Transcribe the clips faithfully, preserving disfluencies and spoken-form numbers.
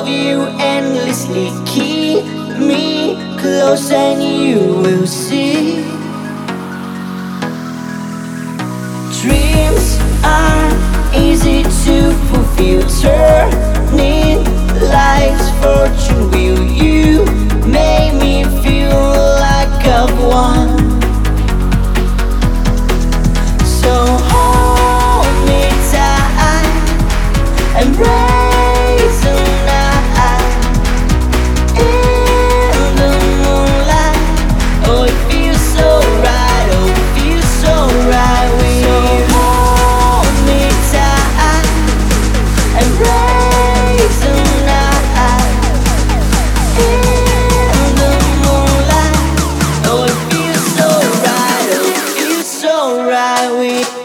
of you endlessly. Keep me close and you will see. Dreams are easy to fulfill, turning life's fortune wheel. You make me feel like I've won. So hold me tight, embrace the night in the moonlight. Oh, it feels so right, oh, it feels so right with you. So hold me tight, embrace the night in the moonlight. Oh, it feels so right, oh, it feels so right with you.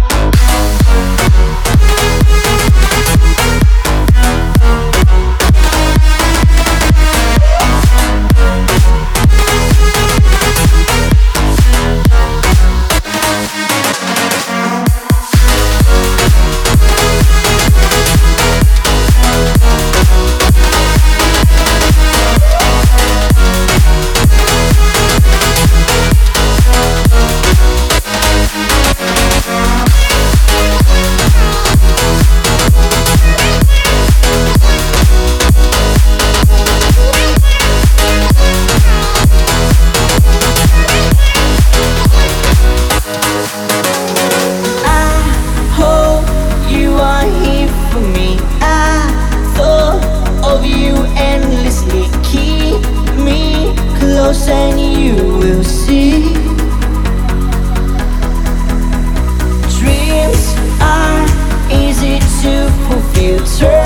And you will see. Dreams are easy to fulfill.